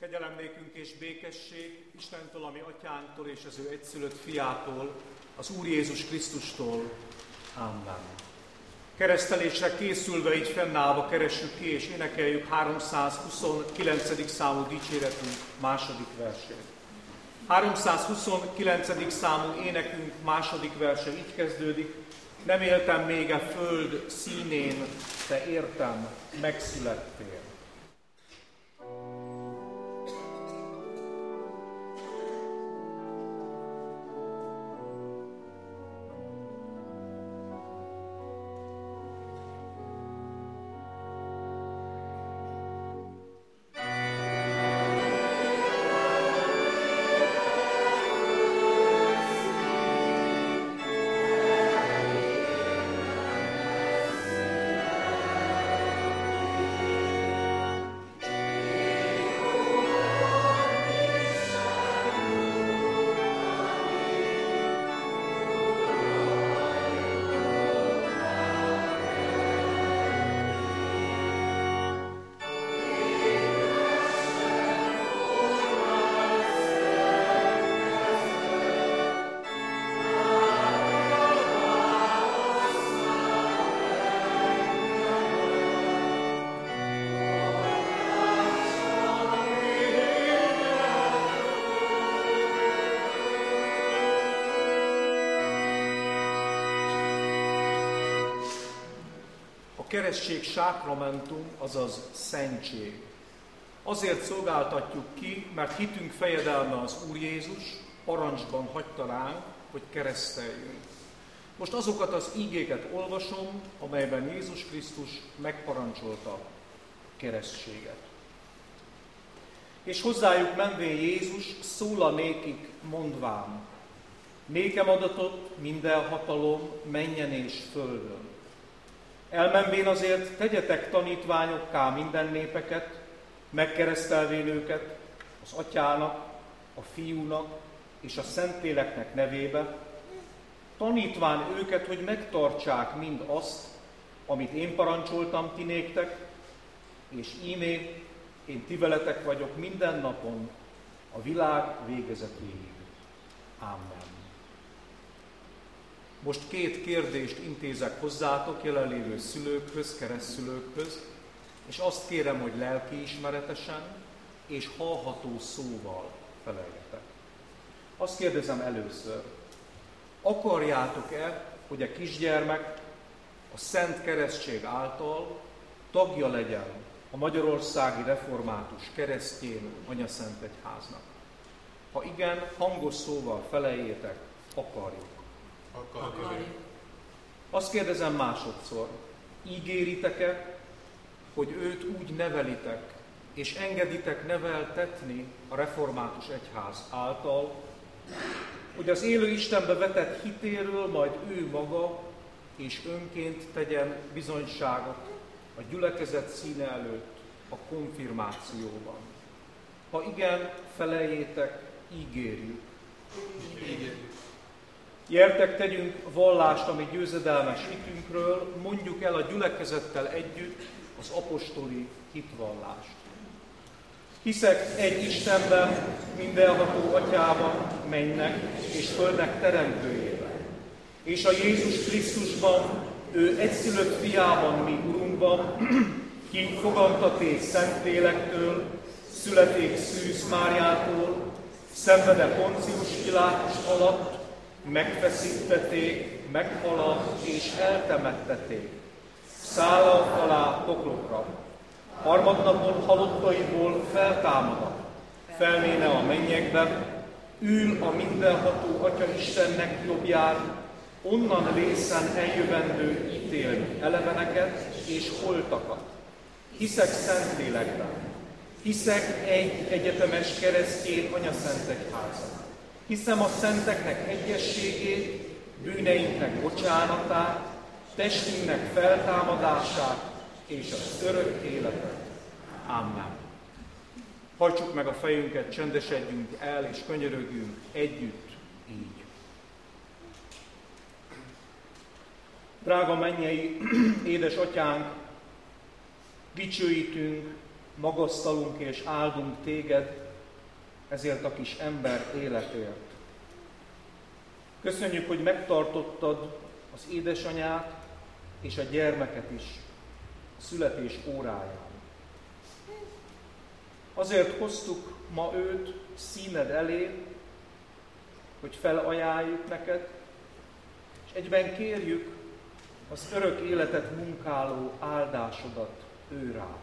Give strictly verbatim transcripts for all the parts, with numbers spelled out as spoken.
Kegyelem nékünk és békesség Istentől, ami atyánktól és az ő egyszülött fiától, az Úr Jézus Krisztustól. Amen. Keresztelésre készülve, így fennállva keressük ki és énekeljük háromszázhuszonkilencedik számú dicséretünk második versét. háromszázhuszonkilencedik számú énekünk második verse így kezdődik: nem éltem még a föld színén, te értem, megszülettél. A keresztség sákramentum, azaz szentség. Azért szolgáltatjuk ki, mert hitünk fejedelme az Úr Jézus parancsban hagyta ránk, hogy kereszteljünk. Most azokat az ígéket olvasom, amelyben Jézus Krisztus megparancsolta a keresztséget. És hozzájuk menvén Jézus szól a nékik mondván: nékem adatott minden hatalom mennyen és földön. Elmenvén azért tegyetek tanítványokká minden népeket, megkeresztelvén őket az Atyának, a Fiúnak és a Szentléleknek nevébe, tanítván őket, hogy megtartsák mind azt, amit én parancsoltam ti néktek, és íme én ti veletek vagyok minden napon, a világ végezetéig. Amen. Most két kérdést intézek hozzátok, jelenlévő szülőkhöz, keresztszülőkhöz, és azt kérem, hogy lelkiismeretesen és hallható szóval feleljetek. Azt kérdezem először: akarjátok-e, hogy a kisgyermek a Szent Keresztség által tagja legyen a Magyarországi Református Keresztény Anyaszent Egyháznak? Ha igen, hangos szóval feleljétek: akarjuk. Akarjuk. Azt kérdezem másodszor: ígéritek-e, hogy őt úgy nevelitek, és engeditek neveltetni a Református Egyház által, hogy az élő Istenbe vetett hitéről majd ő maga és önként tegyen bizonyságot a gyülekezet színe előtt a konfirmációban? Ha igen, feleljétek: ígérjük. Ígérjük. Gyertek, tegyünk vallást a mi győzedelmes hitünkről, mondjuk el a gyülekezettel együtt az apostoli hitvallást. Hiszek egy Istenben, mindenható Atyában, mennynek és földnek teremtőjében, és a Jézus Krisztusban, ő egyszülött fiában, mi Urunkban, ki fogantaték Szentlélektől, születék Szűz Máriától, szenvede Poncius Pilátus alatt, megfeszítették, meghaladt és eltemettették. Szállal alá poklokra. Harmadnapon halottaiból feltámadott, felméne a mennyekbe, ül a mindenható Atya Istennek jobbján, onnan lészen eljövendő ítélni eleveneket és holtakat. Hiszek Szentlélekben, hiszek egy egyetemes keresztény Anyaszent Egyházat. Hiszem a szenteknek egyességét, bűneinknek bocsánatát, testünknek feltámadását és az örök életet. Amen. Hajtsuk meg a fejünket, csendesedjünk el és könyörögjünk együtt így. Drága mennyei édesatyánk, dicsőítünk magasztalunk és áldunk téged ezért a kis ember életért. Köszönjük, hogy megtartottad az édesanyát és a gyermeket is a születés óráján. Azért hoztuk ma őt színed elé, hogy felajánljuk neked, és egyben kérjük az örök életet munkáló áldásodat ő rá.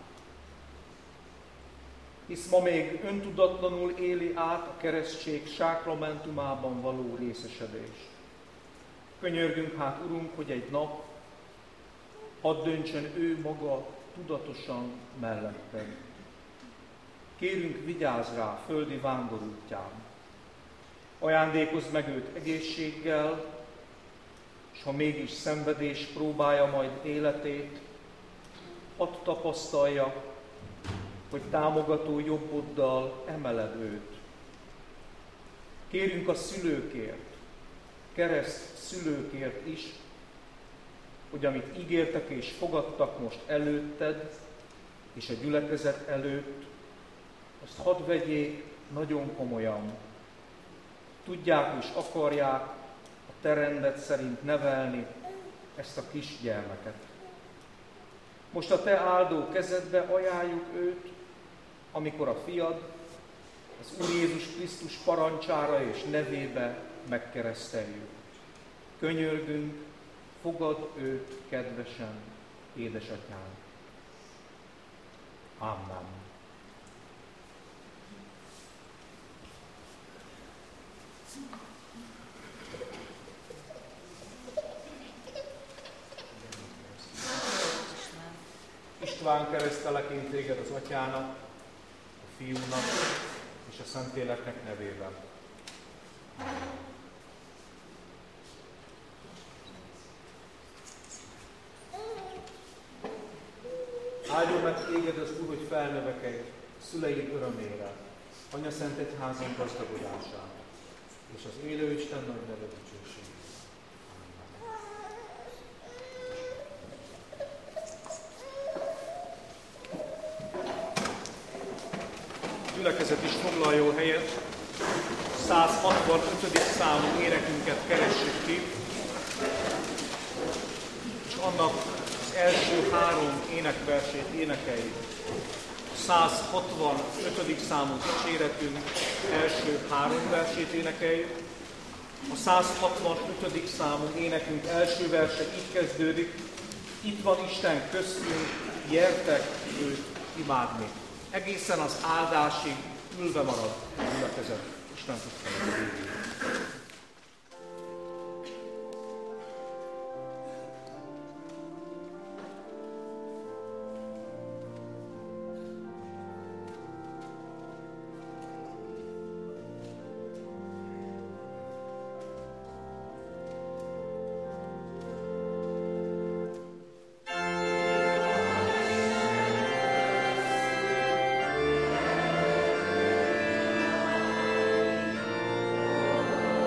Hisz ma még öntudatlanul éli át a keresztség sákramentumában való részesedést. Könyörgünk hát, Urunk, hogy egy nap hadd döntsön ő maga tudatosan melletted. Kérünk, vigyázz rá földi vándorútján. Ajándékozd meg őt egészséggel, és ha mégis szenvedés próbálja majd életét, hadd tapasztalja, hogy támogató jobboddal emeled őt. Kérünk a szülőkért, kereszt szülőkért is, hogy amit ígértek és fogadtak most előtted, és a gyülekezet előtt, azt hadd vegyék nagyon komolyan. Tudják és akarják a te rendet szerint nevelni ezt a kisgyermeket. Most a te áldó kezedbe ajánljuk őt, amikor a fiad az Úr Jézus Krisztus parancsára és nevébe megkereszteljük. Könyörgünk, fogadd őt kedvesen, édesatyánk. Amen. István, keresztelek én téged az Atyának, a Fiúnak és a Szentléleknek nevében. Áldjon meg téged az Úr, hogy felnövekedj szüleid örömére, Anya Szent Egyházon gazdagodására, és az élő Isten nagy neve dicsőségére. Gyülekezet is foglaljon helyet, száz hatvanötödik számú énekünket keressük ki, és annak az első három énekversét énekeljük. A száz hatvanötödik számú dicséretünk első három versét énekeljük. A száz hatvanötödik számú énekünk első verse így kezdődik: itt van Isten köztünk, gyertek őt imádni. Egészen az áldásig ülve marad a gyülekezet. Isten tisztelet végéig. Amen.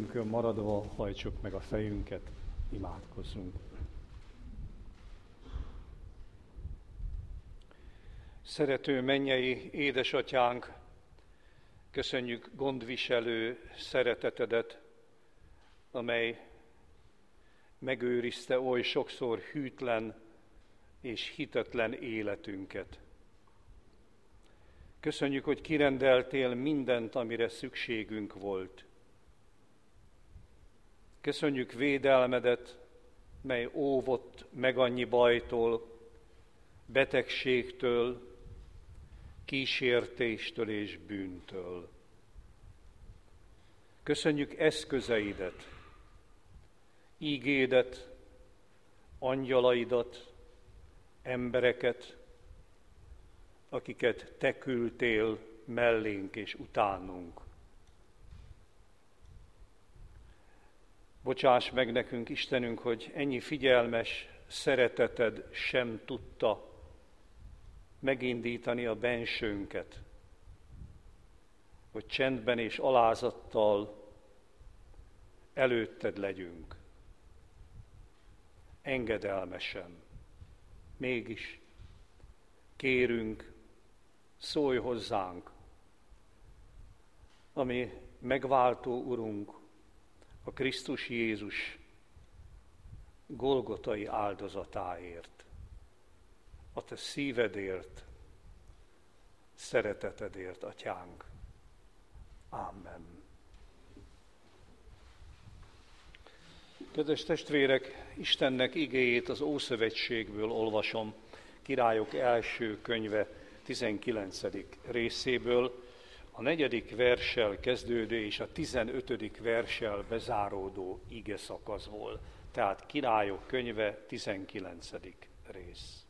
helyünkön maradva hajtsuk meg a fejünket, imádkozzunk. Szerető mennyei édesatyánk, köszönjük gondviselő szeretetedet, amely megőrizte oly sokszor hűtlen és hitetlen életünket. Köszönjük, hogy kirendeltél mindent, amire szükségünk volt. Köszönjük védelmedet, mely óvott meg annyi bajtól, betegségtől, kísértéstől és bűntől. Köszönjük eszközeidet, ígédet, angyalaidat, embereket, akiket te küldtél mellénk és utánunk. Bocsáss meg nekünk, Istenünk, hogy ennyi figyelmes szereteted sem tudta megindítani a bensőnket, hogy csendben és alázattal előtted legyünk. Engedelmesen. Mégis kérünk, szólj hozzánk, ami megváltó Urunk, a Krisztus Jézus golgotai áldozatáért, a te szívedért, szeretetedért, Atyánk. Amen. Kedves testvérek, Istennek igéjét az Ószövetségből olvasom, Királyok első könyve tizenkilencedik részéből, a negyedik verssel kezdődő és a tizenötödik verssel bezáródó ige szakaszból. Tehát Királyok könyve tizenkilencedik rész.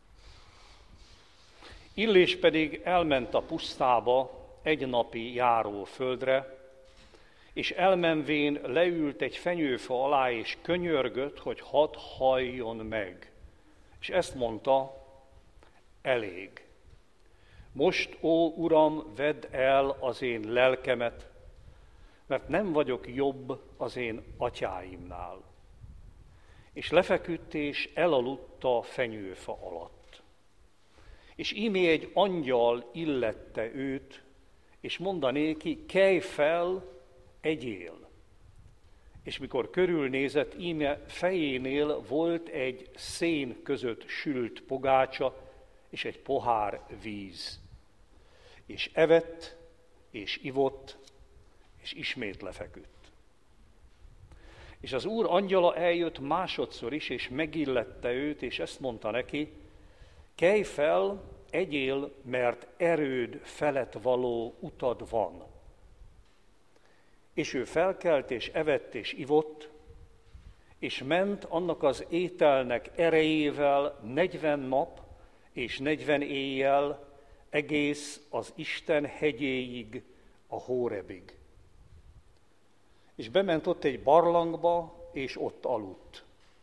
Illés pedig elment a pusztába egy napi járóföldre, és elmenvén leült egy fenyőfa alá, és könyörgött, hogy hadd halljon meg. És ezt mondta, elég. Most, ó Uram, vedd el az én lelkemet, mert nem vagyok jobb az én atyáimnál. És lefeküdt és elaludt a fenyőfa alatt. És íme egy angyal illette őt, és mondanéki, kelj fel, egyél. És mikor körülnézett, íme fejénél volt egy szén között sült pogácsa, és egy pohár víz. És evett, és ivott, és ismét lefeküdt. És az Úr angyala eljött másodszor is, és megillette őt, és ezt mondta neki, kelj fel, egyél, mert erőd felett való utad van. És ő felkelt, és evett, és ivott, és ment annak az ételnek erejével negyven nap és negyven éjjel egész az Isten hegyéig, a Hórebig. És bement ott egy barlangba, és ott aludt.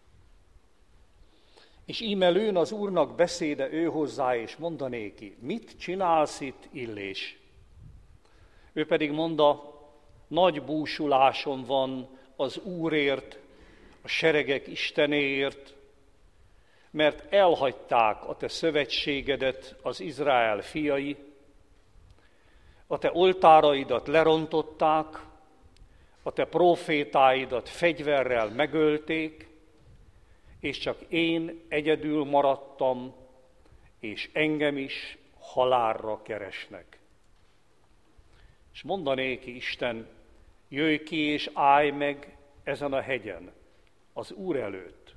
És íme lőn az Úrnak beszéde ő hozzá, és mondanéki, mit csinálsz itt, Illés? Ő pedig mondta, nagy búsulásom van az Úrért, a seregek Istenéért, mert elhagyták a te szövetségedet az Izrael fiai, a te oltáraidat lerontották, a te prófétáidat fegyverrel megölték, és csak én egyedül maradtam, és engem is halálra keresnek. És mondanéki Isten, jöjj ki és állj meg ezen a hegyen, az Úr előtt.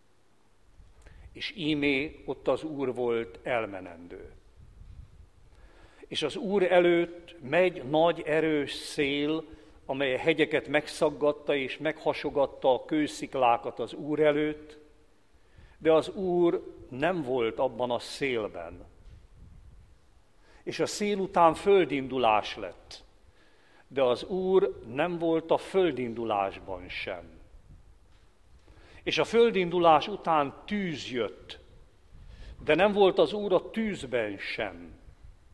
És ímé ott az Úr volt elmenendő. És az Úr előtt megy nagy erős szél, amely a hegyeket megszaggatta és meghasogatta a kősziklákat az Úr előtt, de az Úr nem volt abban a szélben. És a szél után földindulás lett, de az Úr nem volt a földindulásban sem. És a földindulás után tűz jött, de nem volt az Úr a tűzben sem.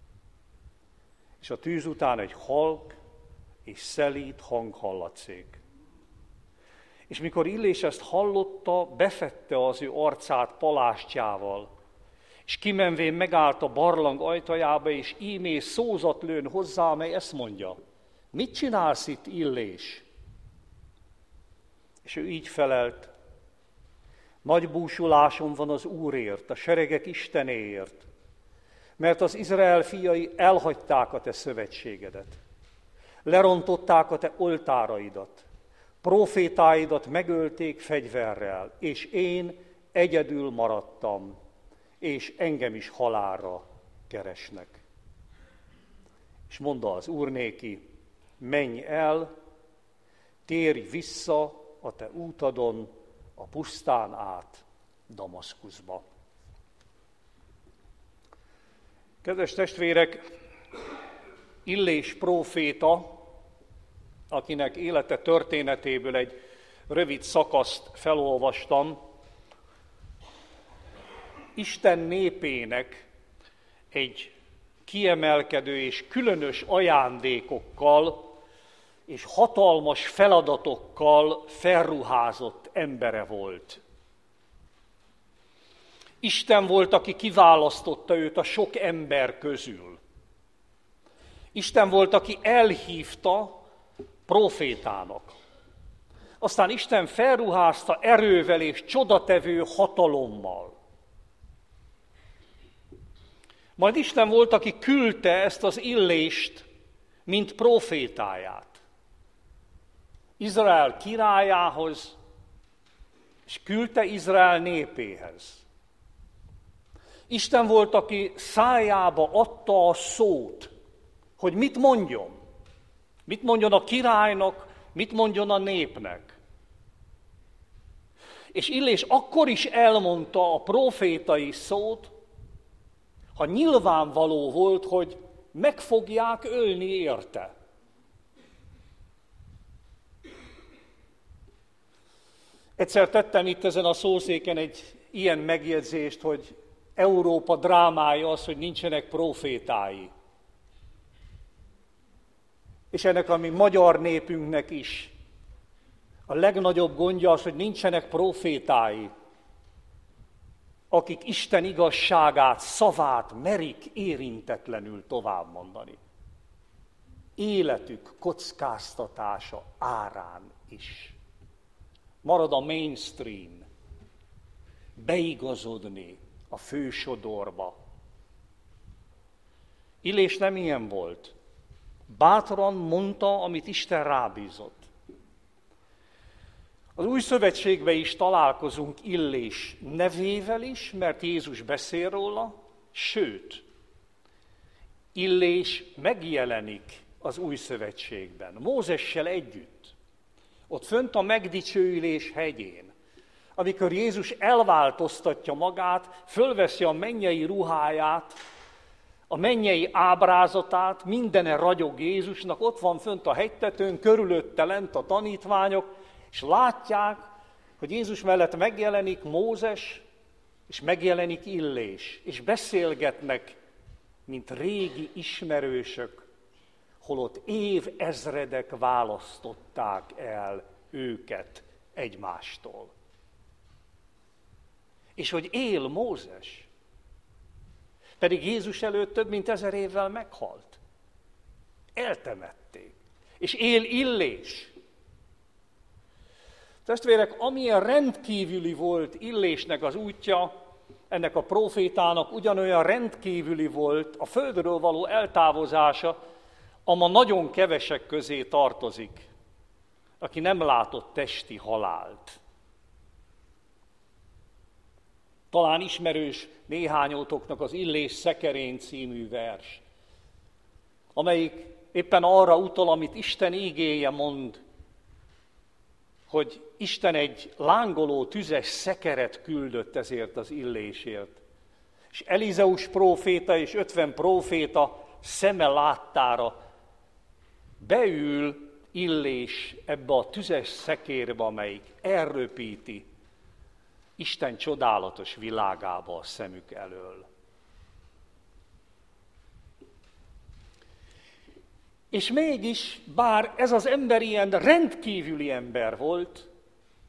És a tűz után egy halk és szelíd hang hallatszik. És mikor Illés ezt hallotta, befette az ő arcát palástjával, és kimenvén megállt a barlang ajtajába, és ímé szózat lőn hozzá, amely ezt mondja: mit csinálsz itt, Illés? És ő így felelt: nagy búsulásom van az Úrért, a seregek Istenéért, mert az Izrael fiai elhagyták a te szövetségedet, lerontották a te oltáraidat, profétáidat megölték fegyverrel, és én egyedül maradtam, és engem is halálra keresnek. És mondta az Úr néki: menj el, térj vissza a te útadon, a pusztán át Damaszkuszba. Kedves testvérek, Illés próféta, akinek élete történetéből egy rövid szakaszt felolvastam, Isten népének egy kiemelkedő és különös ajándékokkal és hatalmas feladatokkal felruházott embere volt. Isten volt, aki kiválasztotta őt a sok ember közül. Isten volt, aki elhívta prófétának. Aztán Isten felruházta erővel és csodatevő hatalommal. Majd Isten volt, aki küldte ezt az Illést, mint prófétáját Izrael királyához, és küldte Izrael népéhez. Isten volt, aki szájába adta a szót, hogy mit mondjon. Mit mondjon a királynak, mit mondjon a népnek. És Illés akkor is elmondta a prófétai szót, ha nyilvánvaló volt, hogy meg fogják ölni érte. Egyszer tettem itt ezen a szószéken egy ilyen megjegyzést, hogy Európa drámája az, hogy nincsenek prófétái. És ennek a mi magyar népünknek is a legnagyobb gondja az, hogy nincsenek prófétái, akik Isten igazságát, szavát merik érintetlenül tovább mondani. Életük kockáztatása árán is. Marad a mainstream, beigazodni a fősodorba. Illés nem ilyen volt. Bátran mondta, amit Isten rábízott. Az Új Szövetségben is találkozunk Illés nevével is, mert Jézus beszél róla, sőt, Illés megjelenik az Új Szövetségben, Mózessel együtt. Ott fönt a megdicsőülés hegyén, amikor Jézus elváltoztatja magát, fölveszi a mennyei ruháját, a mennyei ábrázatát, mindene ragyog Jézusnak, ott van fönt a hegytetőn, körülötte lent a tanítványok, és látják, hogy Jézus mellett megjelenik Mózes, és megjelenik Illés, és beszélgetnek, mint régi ismerősök, holott évezredek választották el őket egymástól. És hogy él Mózes, pedig Jézus előtt több mint ezer évvel meghalt. Eltemették. És él Illés. Testvérek, amilyen rendkívüli volt Illésnek az útja, ennek a prófétának ugyanolyan rendkívüli volt a földről való eltávozása, ama nagyon kevesek közé tartozik, aki nem látott testi halált. Talán ismerős néhányótoknak az Illés szekerén című vers, amelyik éppen arra utal, amit Isten ígéje mond, hogy Isten egy lángoló tüzes szekeret küldött ezért az Illésért. És Elizeus próféta és ötven próféta szeme láttára beül Illés ebbe a tüzes szekérbe, amelyik elröpíti Isten csodálatos világába a szemük elől. És mégis, bár ez az ember ilyen rendkívüli ember volt,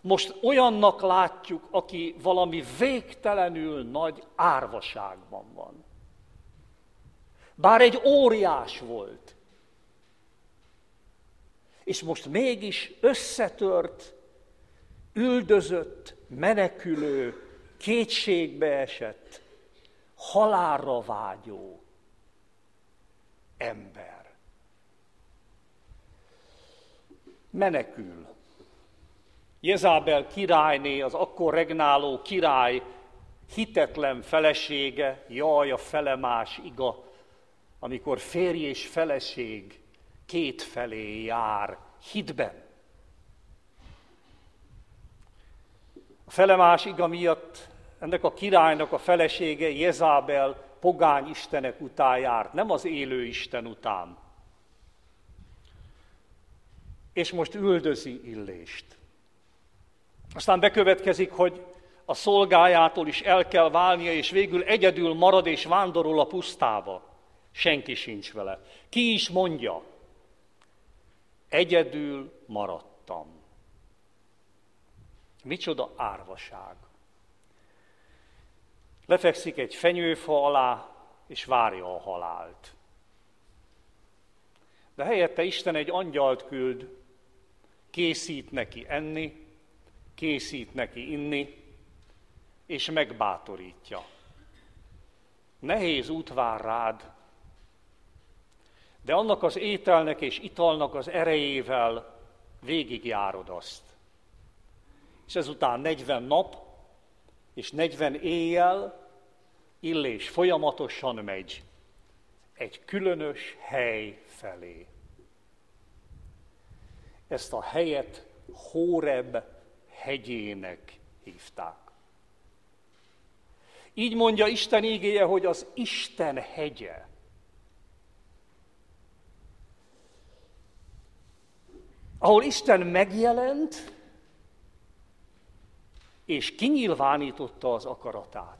most olyannak látjuk, aki valami végtelenül nagy árvaságban van. Bár egy óriás volt. És most mégis összetört, üldözött, menekülő, kétségbe esett, halálra vágyó ember. Menekül. Jezábel királyné, az akkor regnáló király hitetlen felesége, jaj, a felemás iga, amikor férj és feleség kétfelé jár hitben. A felemás iga miatt ennek a királynak a felesége Jezábel pogány istenek után járt, nem az élő Isten után. És most üldözi Illést. Aztán bekövetkezik, hogy a szolgájától is el kell válnia, és végül egyedül marad és vándorol a pusztába. Senki sincs vele. Ki is mondja? Egyedül maradtam. Micsoda árvaság. Lefekszik egy fenyőfa alá, és várja a halált. De helyette Isten egy angyalt küld, készít neki enni, készít neki inni, és megbátorítja. Nehéz út vár rád, de annak az ételnek és italnak az erejével végigjárod azt. És ezután negyven nap és negyven éjjel Illés folyamatosan megy egy különös hely felé. Ezt a helyet Hóreb hegyének hívták. Így mondja Isten ígéje, hogy az Isten hegye. Ahol Isten megjelent, és kinyilvánította az akaratát.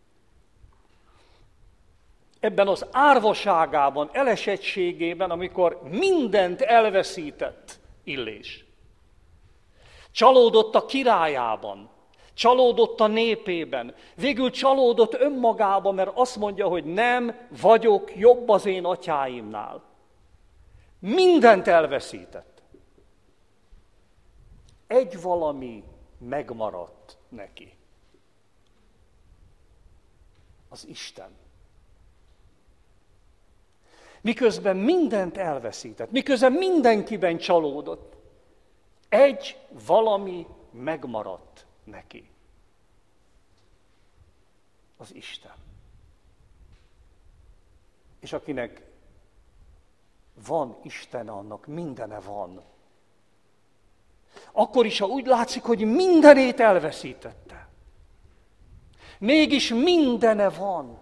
Ebben az árvaságában, elesettségében, amikor mindent elveszített Illés. Csalódott a királyában, csalódott a népében, végül csalódott önmagában, mert azt mondja, hogy nem vagyok jobb az én atyáimnál. Mindent elveszített. Egy valami megmaradt neki. Az Isten. Miközben mindent elveszített, miközben mindenkiben csalódott, egy valami megmaradt neki. Az Isten. És akinek van Isten, annak mindene van. Akkor is, ha úgy látszik, hogy mindenét elveszítette. Mégis mindene van.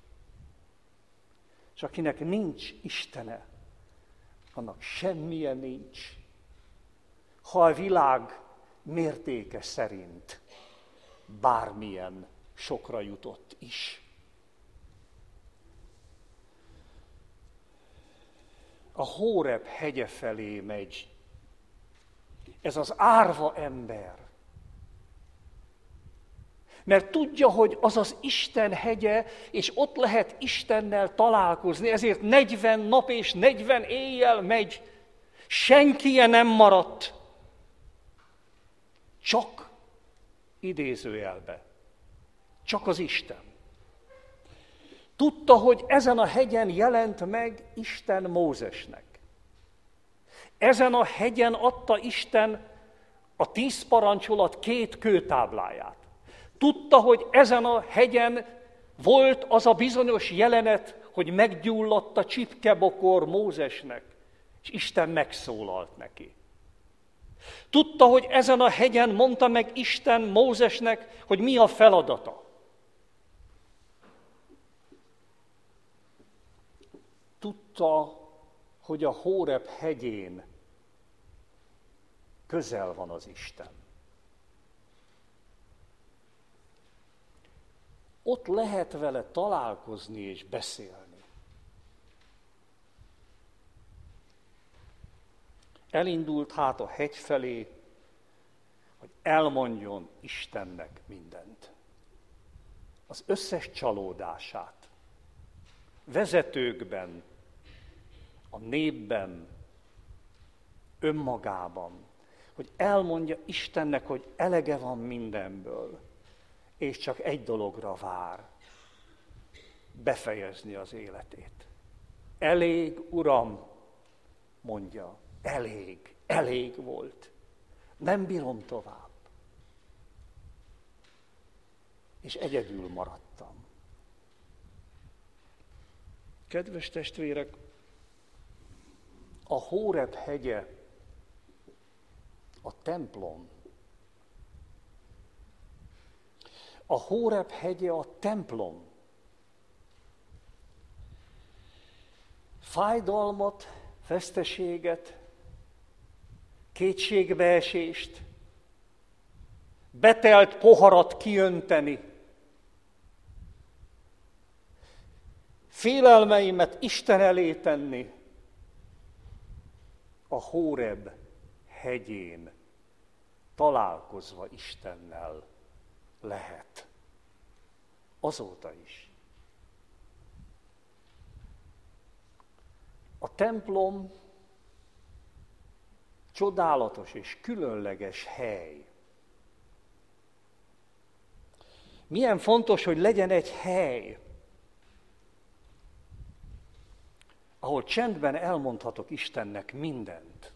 És akinek nincs Istene, annak semmilyen nincs. Ha a világ mértéke szerint bármilyen sokra jutott is. A Hóreb hegye felé megy. Ez az árva ember. Mert tudja, hogy az az Isten hegye, és ott lehet Istennel találkozni, ezért negyven nap és negyven éjjel megy. Senkije nem maradt. Csak idézőjelbe. Csak az Isten. Tudta, hogy ezen a hegyen jelent meg Isten Mózesnek. Ezen a hegyen adta Isten a tíz parancsolat két kőtábláját. Tudta, hogy ezen a hegyen volt az a bizonyos jelenet, hogy meggyulladt a csipkebokor Mózesnek, és Isten megszólalt neki. Tudta, hogy ezen a hegyen mondta meg Isten Mózesnek, hogy mi a feladata. Tudta, hogy a Hóreb hegyén közel van az Isten. Ott lehet vele találkozni és beszélni. Elindult hát a hegy felé, hogy elmondjon Istennek mindent. Az összes csalódását. Vezetőkben, a népben, önmagában. Hogy elmondja Istennek, hogy elege van mindenből, és csak egy dologra vár. Befejezni az életét. Elég, Uram, mondja, elég, elég volt. Nem bírom tovább. És egyedül maradtam. Kedves testvérek, a Hóreb hegye, a templom. A Hóreb hegye a templom. Fájdalmat, veszteséget, kétségbeesést, betelt poharat kiönteni, félelmeimet Isten elé tenni, a Hóreb hegyén találkozva Istennel lehet. Azóta is. A templom csodálatos és különleges hely. Milyen fontos, hogy legyen egy hely, ahol csendben elmondhatok Istennek mindent.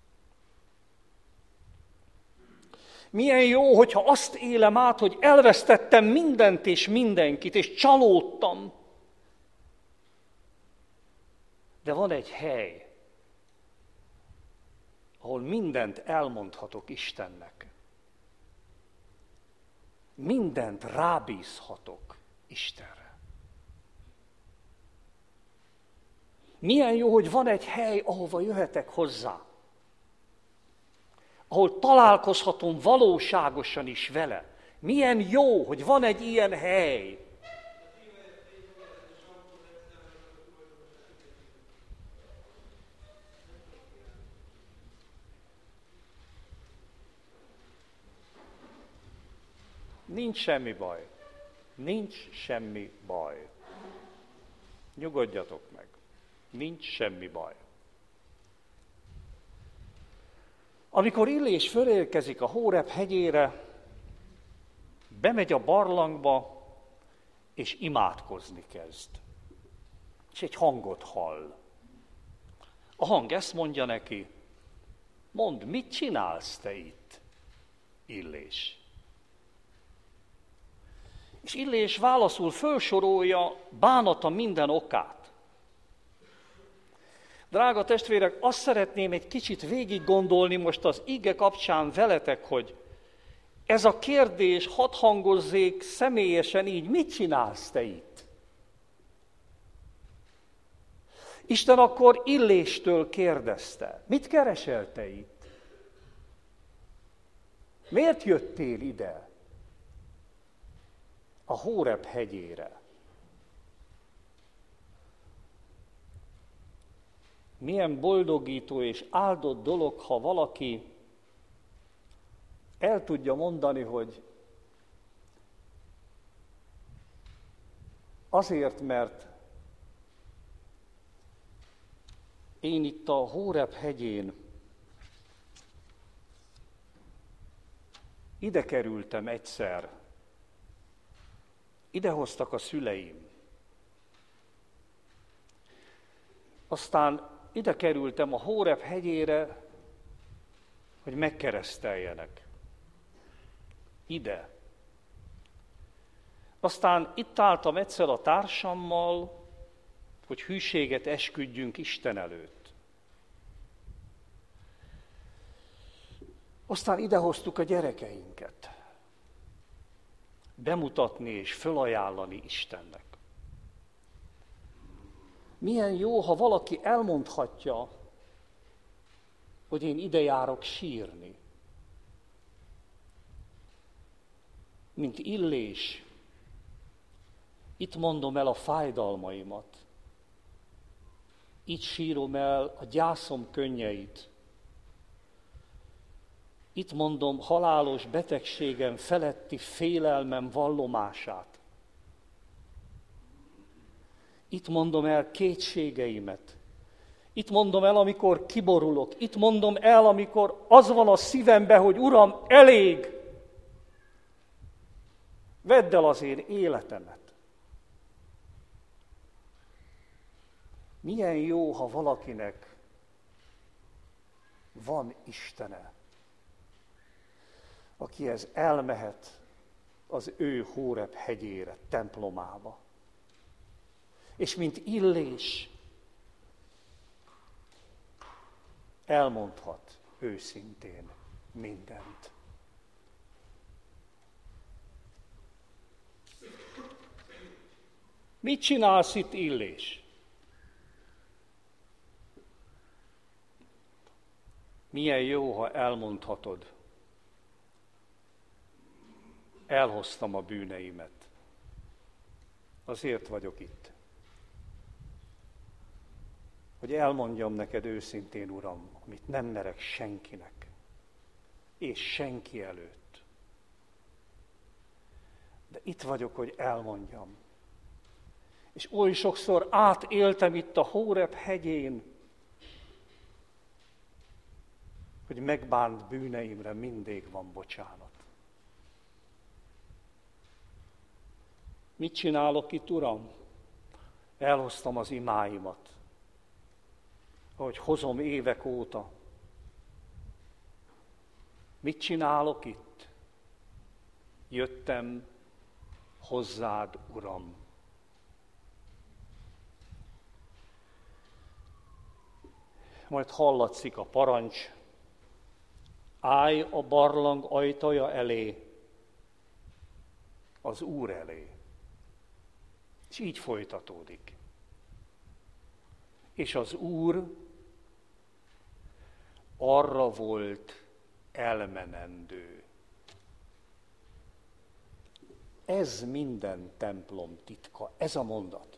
Milyen jó, hogyha azt élem át, hogy elvesztettem mindent és mindenkit, és csalódtam. De van egy hely, ahol mindent elmondhatok Istennek. Mindent rábízhatok Istenre. Milyen jó, hogy van egy hely, ahova jöhetek hozzá. Ahol találkozhatom valóságosan is vele. Milyen jó, hogy van egy ilyen hely. Nincs semmi baj. Nincs semmi baj. Nyugodjatok meg. Nincs semmi baj. Amikor Illés fölérkezik a Hóreb hegyére, bemegy a barlangba, és imádkozni kezd. És egy hangot hall. A hang ezt mondja neki, mondd, mit csinálsz te itt, Illés? És Illés válaszul fölsorolja bánata minden okát. Drága testvérek, azt szeretném egy kicsit végig gondolni most az ige kapcsán veletek, hogy ez a kérdés hadd hangozzék személyesen így, mit csinálsz te itt? Isten akkor Illéstől kérdezte, mit keresel te itt? Miért jöttél ide? A Hóreb hegyére. Milyen boldogító és áldott dolog, ha valaki el tudja mondani, hogy azért, mert én itt a Hóreb hegyén ide kerültem egyszer, ide hoztak a szüleim. Aztán ide kerültem a Hóreb hegyére, hogy megkereszteljenek. Ide. Aztán itt álltam egyszer a társammal, hogy hűséget esküdjünk Isten előtt. Aztán idehoztuk a gyerekeinket. Bemutatni és fölajánlani Istennek. Milyen jó, ha valaki elmondhatja, hogy én ide járok sírni. Mint Illés, itt mondom el a fájdalmaimat. Itt sírom el a gyászom könnyeit. Itt mondom halálos betegségem feletti félelmem vallomását. Itt mondom el kétségeimet. Itt mondom el, amikor kiborulok. Itt mondom el, amikor az van a szívemben, hogy Uram, elég! Vedd el az én életemet. Milyen jó, ha valakinek van Istene, akihez elmehet az ő Hóreb hegyére, templomába. És mint Illés elmondhat őszintén mindent. Mit csinálsz itt, Illés? Milyen jó, ha elmondhatod. Elhoztam a bűneimet. Azért vagyok itt. Hogy elmondjam neked őszintén, Uram, amit nem merek senkinek, és senki előtt. De itt vagyok, hogy elmondjam. És oly sokszor átéltem itt a Hóreb hegyén, hogy megbánt bűneimre mindig van bocsánat. Mit csinálok itt, Uram? Elhoztam az imáimat, ahogy hozom évek óta. Mit csinálok itt? Jöttem hozzád, Uram. Majd hallatszik a parancs, állj a barlang ajtaja elé, az Úr elé. És így folytatódik. És az Úr arra volt elmenendő. Ez minden templom titka, ez a mondat.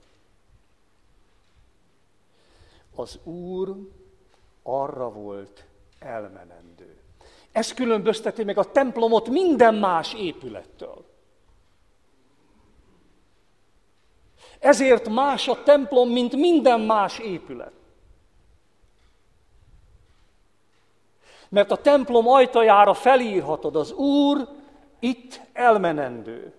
Az Úr arra volt elmenendő. Ez különbözteti meg a templomot minden más épülettől. Ezért más a templom, mint minden más épület. Mert a templom ajtajára felírhatod, az Úr itt elmenendő.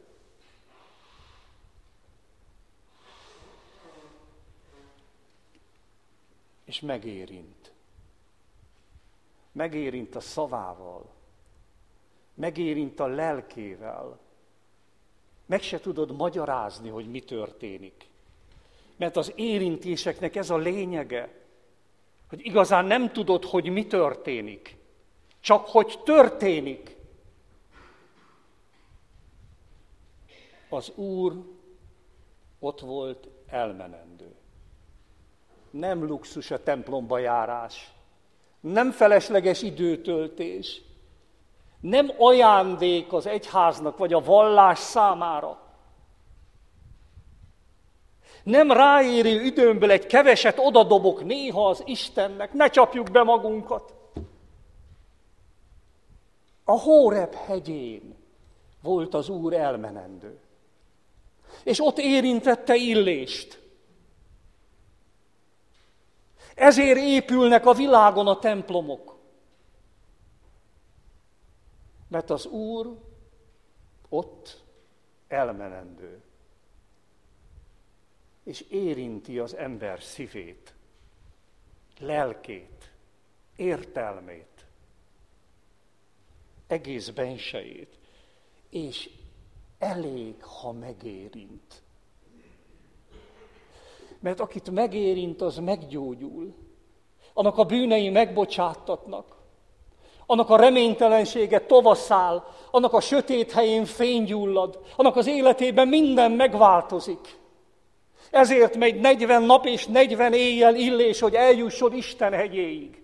És megérint. Megérint a szavával. Megérint a lelkével. Meg se tudod magyarázni, hogy mi történik. Mert az érintéseknek ez a lényege, hogy igazán nem tudod, hogy mi történik. Csak hogy történik. Az Úr ott volt elmenendő. Nem luxus a templomba járás. Nem felesleges időtöltés. Nem ajándék az egyháznak vagy a vallás számára. Nem ráérő időmből egy keveset odadobok néha az Istennek, ne csapjuk be magunkat. A Hóreb hegyén volt az Úr elmenendő. És ott érintette Illést. Ezért épülnek a világon a templomok. Mert az Úr ott elmenendő. És érinti az ember szívét, lelkét, értelmét, egész bensejét. És elég, ha megérint. Mert akit megérint, az meggyógyul. Annak a bűnei megbocsáttatnak. Annak a reménytelensége tovaszáll, annak a sötét helyén fénygyullad, annak az életében minden megváltozik. Ezért megy negyven nap és negyven éjjel Illés, hogy eljussod Isten hegyéig.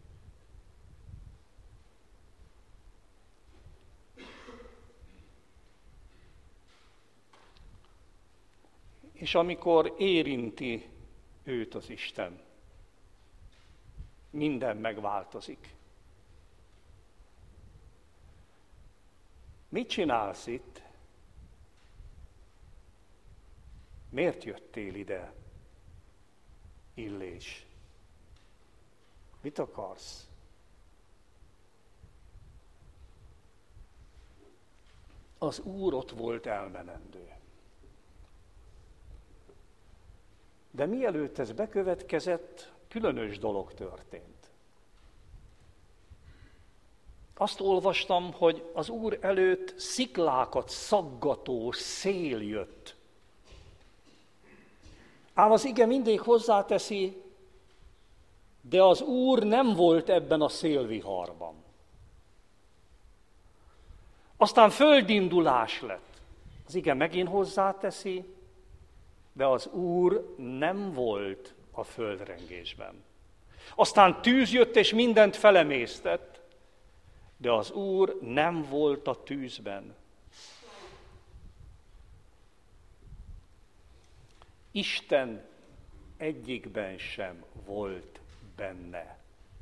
És amikor érinti őt az Isten, minden megváltozik. mit csinálsz itt? Miért jöttél ide, Illés? Mit akarsz? Az Úr ott volt elmenendő. De mielőtt ez bekövetkezett, különös dolog történt. Azt olvastam, hogy az Úr előtt sziklákat szaggató szél jött. Ám az ige mindig hozzáteszi, de az Úr nem volt ebben a szélviharban. Aztán földindulás lett. Az ige megint hozzáteszi, de az Úr nem volt a földrengésben. Aztán tűz jött és mindent felemésztett, de az Úr nem volt a tűzben. Isten egyikben sem volt benne.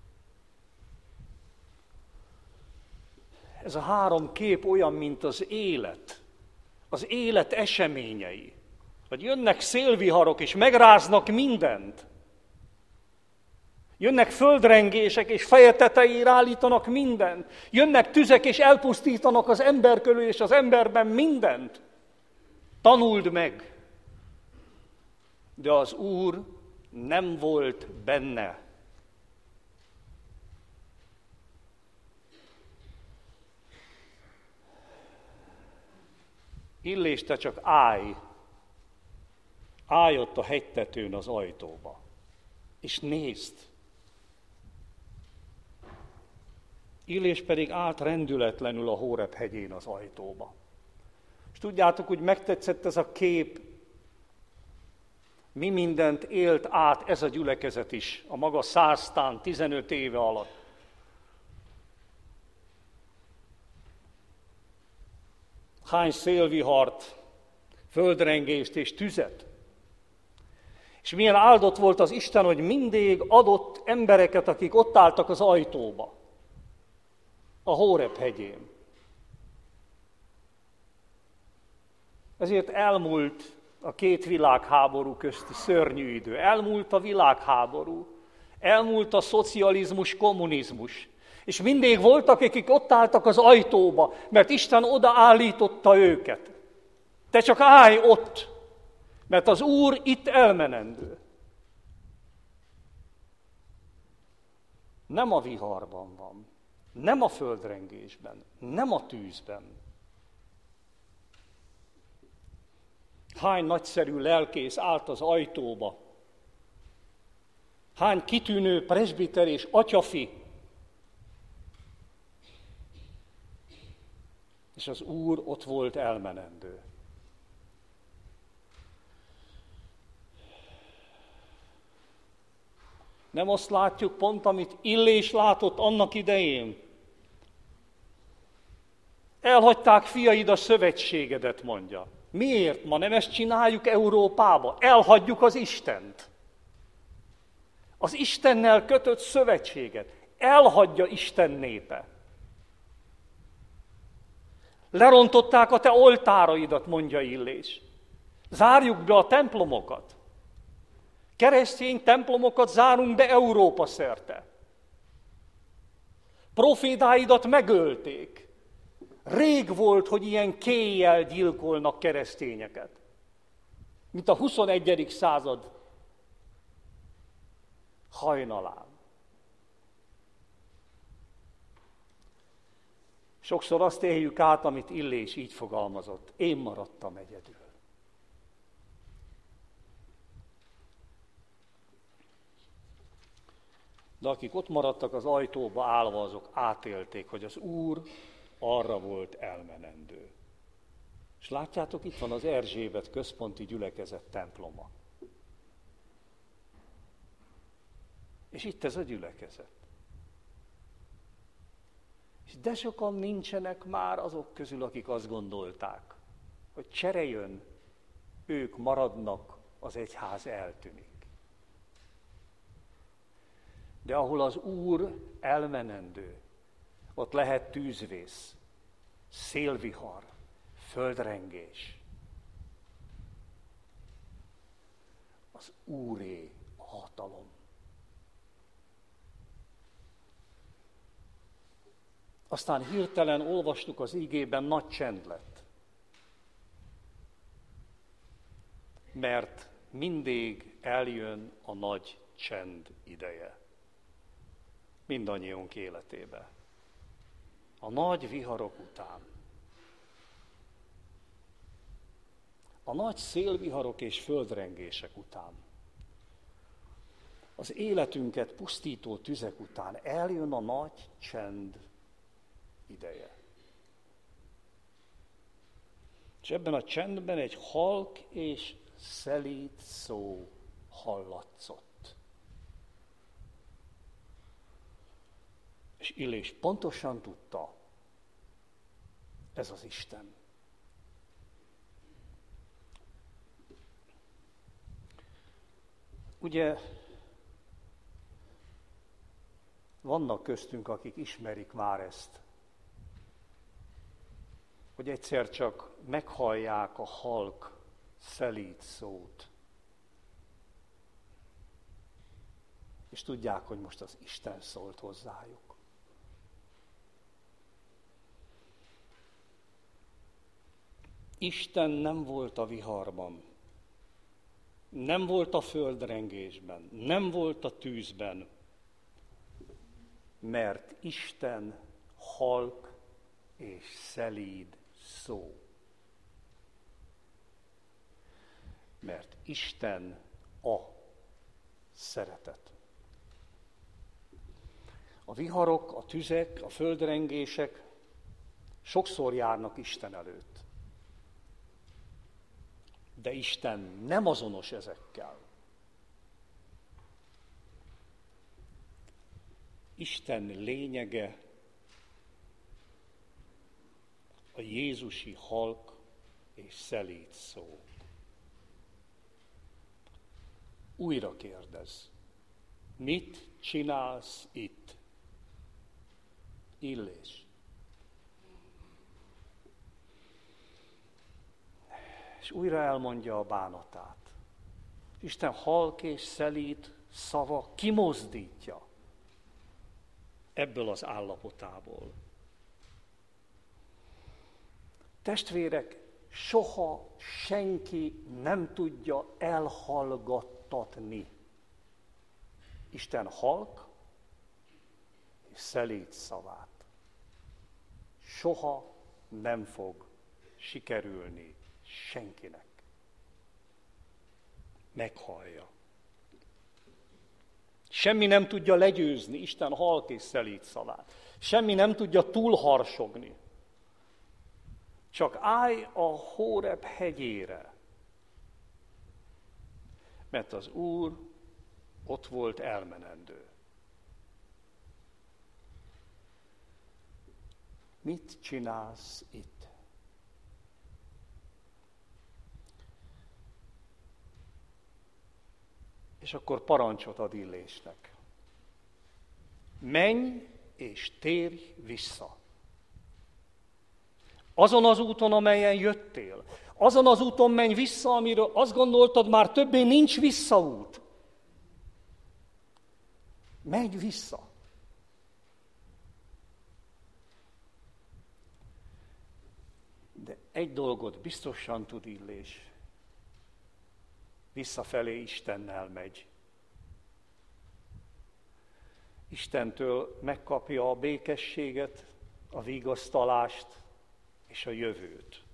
Ez a három kép olyan, mint az élet, az élet eseményei. Hogy jönnek szélviharok és megráznak mindent. Jönnek földrengések és feje tetejére állítanak mindent. Jönnek tüzek és elpusztítanak az ember körül és az emberben mindent. Tanuld meg! De az Úr nem volt benne. Illés, te csak állj, állj ott a hegytetőn az ajtóba, és nézd. Illés pedig állt rendületlenül a Hóreb hegyén az ajtóba. És tudjátok, hogy megtetszett ez a kép, mi mindent élt át ez a gyülekezet is, a maga száztán, tizenöt éve alatt. Hány szélvihart, földrengést és tüzet. És milyen áldott volt az Isten, hogy mindig adott embereket, akik ott álltak az ajtóba, a Hóreb hegyén. Ezért elmúlt a két világháború közti szörnyű idő. Elmúlt a világháború, elmúlt a szocializmus, kommunizmus. És mindig voltak, akik ott álltak az ajtóba, mert Isten odaállította őket. Te csak állj ott, mert az Úr itt elmenendő. Nem a viharban van, nem a földrengésben, nem a tűzben. Hány nagyszerű lelkész állt az ajtóba, hány kitűnő presbiter és atyafi, és az Úr ott volt elmenendő. Nem azt látjuk pont, amit Illés látott annak idején? Elhagyták fiaid a szövetségedet, mondja. Miért ma nem ezt csináljuk Európába? Elhagyjuk az Istent. Az Istennel kötött szövetséget. Elhagyja Isten népe. Lerontották a te oltáraidat, mondja Illés. Zárjuk be a templomokat. Keresztény templomokat zárunk be Európa szerte. Profétáidat megölték. Rég volt, hogy ilyen kéjjel gyilkolnak keresztényeket. Mint a huszonegyedik század hajnalán. Sokszor azt éljük át, amit Illés így fogalmazott. Én maradtam egyedül. De akik ott maradtak az ajtóba állva, azok átélték, hogy az Úr arra volt elmenendő. És látjátok, itt van az Erzsébet központi gyülekezet temploma. És itt ez a gyülekezet. És de sokan nincsenek már azok közül, akik azt gondolták, hogy csere jön, ők maradnak, az egyház eltűnik. De ahol az Úr elmenendő, ott lehet tűzvész, szélvihar, földrengés. Az Úré a hatalom. Aztán hirtelen olvastuk az igében, nagy csend lett. Mert mindig eljön a nagy csend ideje. Mindannyiunk életébe. A nagy viharok után. A nagy szélviharok és földrengések után. Az életünket pusztító tüzek után eljön a nagy csend ideje. És ebben a csendben egy halk és szelíd szó hallatszott. És Illés pontosan tudta, ez az Isten. Ugye vannak köztünk, akik ismerik már ezt, hogy egyszer csak meghallják a halk szelíd szót, és tudják, hogy most az Isten szólt hozzájuk. Isten nem volt a viharban, nem volt a földrengésben, nem volt a tűzben, mert Isten halk és szelíd szó. Mert Isten a szeretet. A viharok, a tüzek, a földrengések sokszor járnak Isten előtt. De Isten nem azonos ezekkel. Isten lényege a jézusi halk és szelíd szó. Újra kérdez, mit csinálsz itt? Illés. És újra elmondja a bánatát. Isten halk és szelíd szava kimozdítja ebből az állapotából. Testvérek, soha senki nem tudja elhallgattatni Isten halk és szelíd szavát. Soha nem fog sikerülni senkinek. Meghallja. Semmi nem tudja legyőzni Isten halk és szelíd szavát. Semmi nem tudja túlharsogni. Csak állj a Hóreb hegyére, mert az Úr ott volt elmenendő. Mit csinálsz itt? És akkor parancsot ad Illésnek. Menj és térj vissza. Azon az úton, amelyen jöttél. Azon az úton menj vissza, amiről azt gondoltad, már többé nincs visszaút. Menj vissza. De egy dolgot biztosan tud Illés. Visszafelé Istennel megy. Istentől megkapja a békességet, a vigasztalást és a jövőt.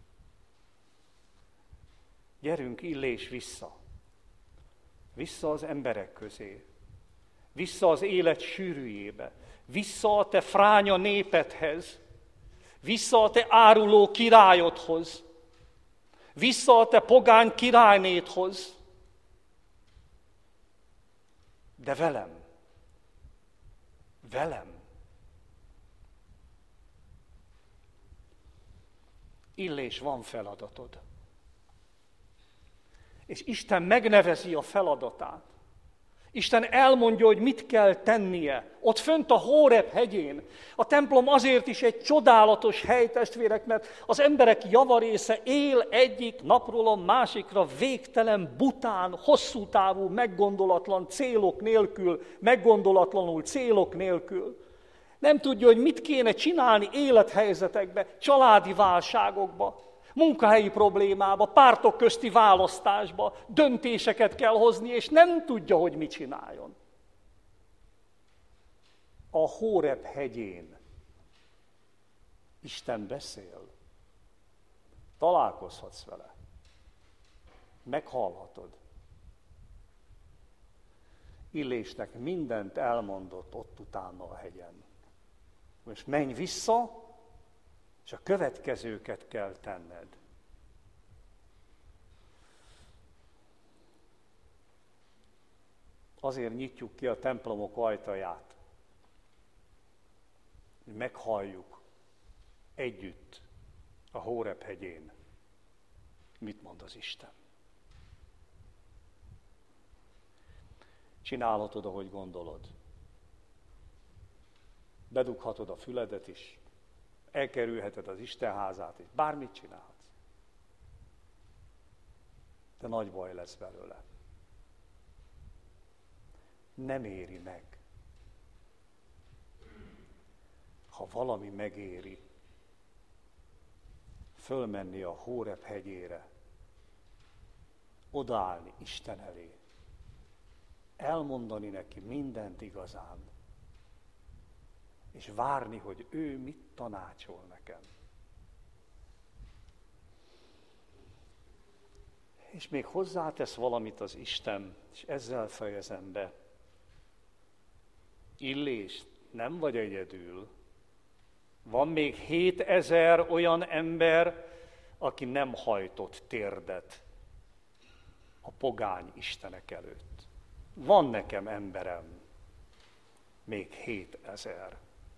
Gyerünk, Illés, vissza. Vissza az emberek közé. Vissza az élet sűrűjébe. Vissza a te fránya népedhez. Vissza a te áruló királyodhoz. Vissza a te pogány királynédhoz. De velem. Velem. Illés, van feladatod. És Isten megnevezi a feladatát. Isten elmondja, hogy mit kell tennie. Ott fönt a Hóreb hegyén. A templom azért is egy csodálatos hely, testvérek, mert az emberek javarésze él egyik napról a másikra végtelen, bután, hosszú távú, meggondolatlan célok nélkül, meggondolatlanul célok nélkül. Nem tudja, hogy mit kéne csinálni élethelyzetekbe, családi válságokba, munkahelyi problémába, pártok közti választásba, döntéseket kell hozni, és nem tudja, hogy mit csináljon. A Hóreb hegyén Isten beszél. Találkozhatsz vele. Meghallhatod. Illésnek mindent elmondott ott utána a hegyen. Most menj vissza, és a következőket kell tenned. Azért nyitjuk ki a templomok ajtaját, hogy meghalljuk együtt a Hóreb hegyén, mit mond az Isten. Csinálhatod, ahogy gondolod. Bedughatod a füledet is, elkerülheted az Istenházát, és bármit csinálhatsz. De nagy baj lesz belőle. Nem éri meg. Ha valami megéri, fölmenni a Hóreb hegyére, odaállni Isten elé, elmondani neki mindent igazán, és várni, hogy ő mit tanácsol nekem. És még hozzátesz valamit az Isten, és ezzel fejezem be. Illés, nem vagy egyedül. Van még hétezer olyan ember, aki nem hajtott térdet a pogány istenek előtt. Van nekem emberem, még hétezer.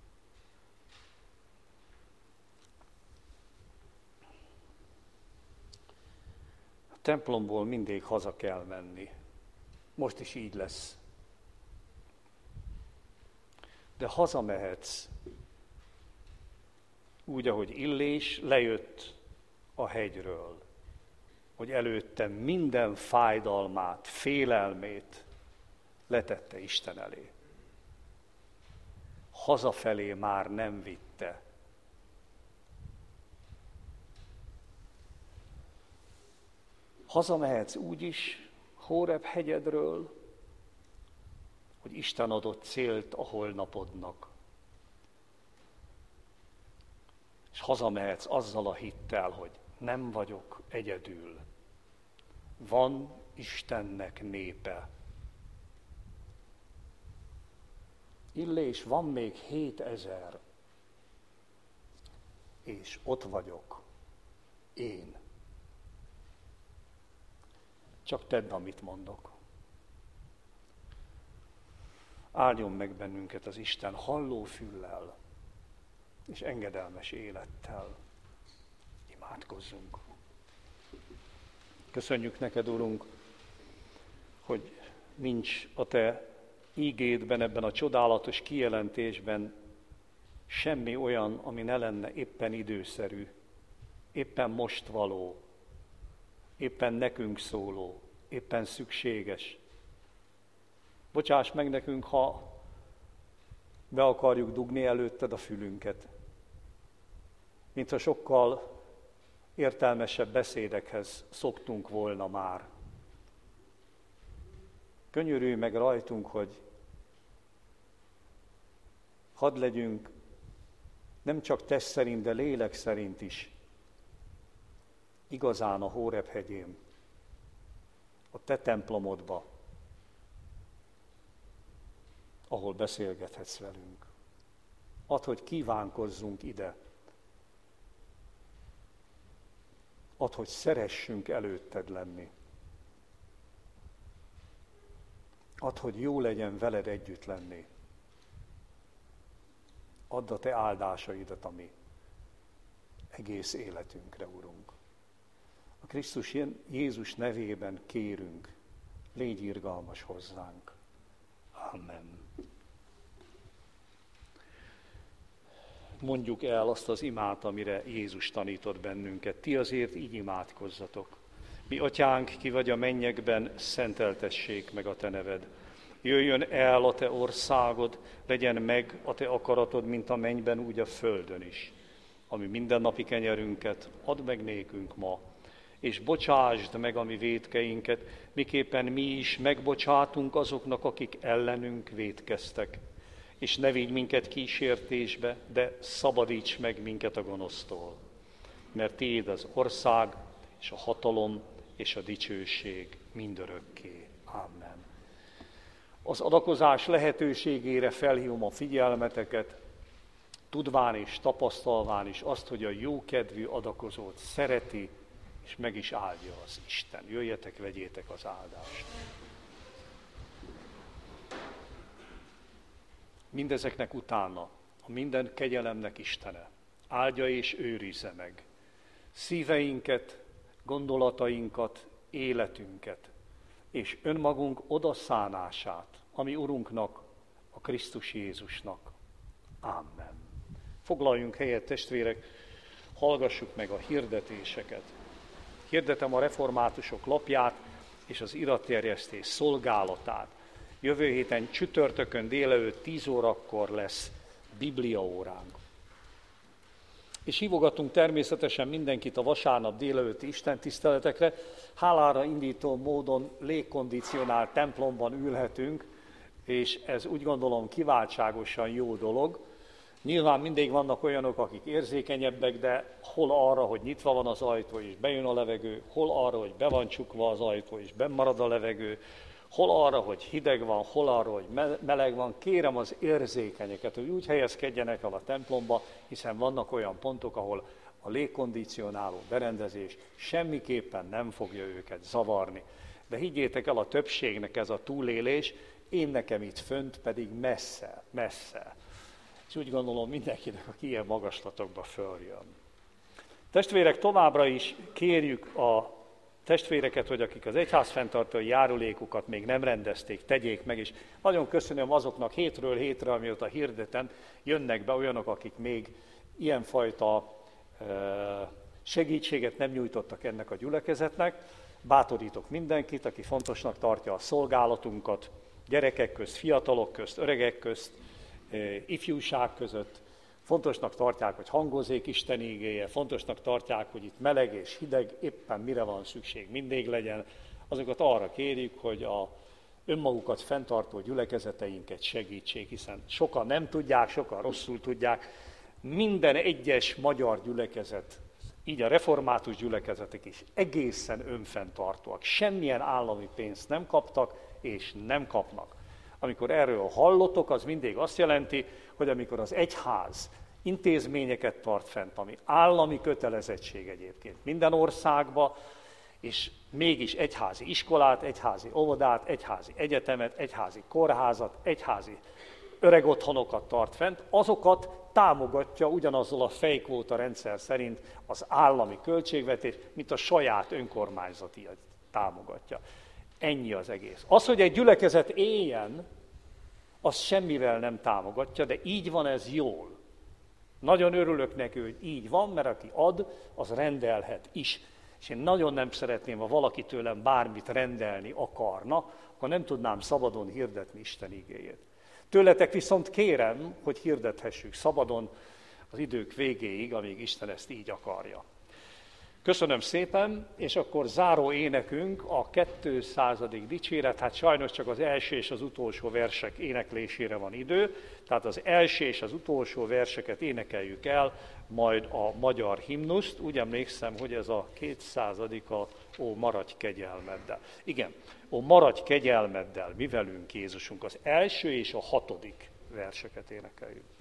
A templomból mindig haza kell menni. Most is így lesz. De hazamehetsz úgy, ahogy Illés lejött a hegyről, hogy előtte minden fájdalmát, félelmét letette Isten elé. Hazafelé már nem vitte. Hazamehetsz úgy is Hóreb hegyedről, hogy Isten adott célt a holnapodnak. És hazamehetsz azzal a hittel, hogy nem vagyok egyedül. Van Istennek népe. Illés, van még hétezer, és ott vagyok, én. Csak tedd, amit mondok. Áldjon meg bennünket az Isten halló füllel és engedelmes élettel. Imádkozzunk. Köszönjük neked, Urunk, hogy nincs a te ígédben, ebben a csodálatos kijelentésben semmi olyan, ami ne lenne éppen időszerű, éppen most való, éppen nekünk szóló, éppen szükséges. Bocsáss meg nekünk, ha be akarjuk dugni előtted a fülünket, mintha sokkal értelmesebb beszédekhez szoktunk volna már. Könyörülj meg rajtunk, hogy hadd legyünk nem csak test szerint, de lélek szerint is igazán a Hóreb hegyén, a te templomodba, ahol beszélgethetsz velünk. Add, hogy kívánkozzunk ide. Add, hogy szeressünk előtted lenni. Add, hogy jó legyen veled együtt lenni. Add a te áldásaidat a mi egész életünkre, Urunk. A Krisztus Jézus nevében kérünk, légy irgalmas hozzánk. Amen. Mondjuk el azt az imát, amire Jézus tanított bennünket. Ti azért így imádkozzatok. Mi atyánk, ki vagy a mennyekben, szenteltessék meg a te neved. Jöjjön el a te országod, legyen meg a te akaratod, mint a mennyben, úgy a földön is. Ami mindennapi kenyerünket add meg nékünk ma, és bocsásd meg a mi vétkeinket, miképpen mi is megbocsátunk azoknak, akik ellenünk vétkeztek. És ne vigy minket kísértésbe, de szabadíts meg minket a gonosztól. Mert tiéd az ország, és a hatalom, és a dicsőség mindörökké. Amen. Az adakozás lehetőségére felhívom a figyelmeteket, tudván és tapasztalván is azt, hogy a jókedvű adakozót szereti, és meg is áldja az Isten. Jöjjetek, vegyétek az áldást. Mindezeknek utána, a minden kegyelemnek Istene, áldja és őrizze meg szíveinket, gondolatainkat, életünket, és önmagunk odaszánását, ami Urunknak, a Krisztus Jézusnak. Amen. Foglaljunk helyet, testvérek, hallgassuk meg a hirdetéseket. Hirdetem a reformátusok lapját és az iratterjesztés szolgálatát. Jövő héten csütörtökön délelőtt tíz órakor lesz bibliaóránk. És hívogatunk természetesen mindenkit a vasárnap délelőtti istentiszteletekre. Hálára indító módon légkondicionált templomban ülhetünk, és ez úgy gondolom kiváltságosan jó dolog. Nyilván mindig vannak olyanok, akik érzékenyebbek, de hol arra, hogy nyitva van az ajtó és bejön a levegő, hol arra, hogy be van csukva az ajtó és benn marad a levegő, hol arra, hogy hideg van, hol arra, hogy meleg van. Kérem az érzékenyeket, hogy úgy helyezkedjenek el a templomba, hiszen vannak olyan pontok, ahol a légkondicionáló berendezés semmiképpen nem fogja őket zavarni. De higgyétek el, a többségnek ez a túlélés, én nekem itt fönt pedig messze, messze. És úgy gondolom mindenkinek, aki ilyen magaslatokba följön. Testvérek, továbbra is kérjük a testvéreket, hogy akik az egyházfenntartói járulékukat még nem rendezték, tegyék meg, és nagyon köszönöm azoknak hétről hétre, amióta hirdetem, jönnek be olyanok, akik még ilyenfajta segítséget nem nyújtottak ennek a gyülekezetnek. Bátorítok mindenkit, aki fontosnak tartja a szolgálatunkat, gyerekek közt, fiatalok közt, öregek közt, ifjúság között. Fontosnak tartják, hogy hangozzék Isten igéje, fontosnak tartják, hogy itt meleg és hideg, éppen mire van szükség, mindig legyen. Azokat arra kérjük, hogy a önmagukat fenntartó gyülekezeteinket segítsék, hiszen sokan nem tudják, sokan rosszul tudják. Minden egyes magyar gyülekezet, így a református gyülekezetek is egészen önfenntartóak. Semmilyen állami pénzt nem kaptak, és nem kapnak. Amikor erről hallotok, az mindig azt jelenti, hogy amikor az egyház intézményeket tart fent, ami állami kötelezettség egyébként minden országban, és mégis egyházi iskolát, egyházi óvodát, egyházi egyetemet, egyházi kórházat, egyházi öregotthonokat tart fent, azokat támogatja ugyanazzal a fejkvóta rendszer szerint az állami költségvetés, mint a saját önkormányzati támogatja. Ennyi az egész. Az, hogy egy gyülekezet éljen, az semmivel nem támogatja, de így van ez jól. Nagyon örülök neki, hogy így van, mert aki ad, az rendelhet is. És én nagyon nem szeretném, ha valaki tőlem bármit rendelni akarna, akkor nem tudnám szabadon hirdetni Isten igéjét. Tőletek viszont kérem, hogy hirdethessük szabadon az idők végéig, amíg Isten ezt így akarja. Köszönöm szépen, és akkor záró énekünk a kétszázadik dicséret, hát sajnos csak az első és az utolsó versek éneklésére van idő, tehát az első és az utolsó verseket énekeljük el, majd a magyar himnuszt. Úgy emlékszem, hogy ez a kétszázadik a Ó, maradj kegyelmeddel. Igen, Ó, maradj kegyelmeddel, mi velünk Jézusunk, az első és a hatodik verseket énekeljük.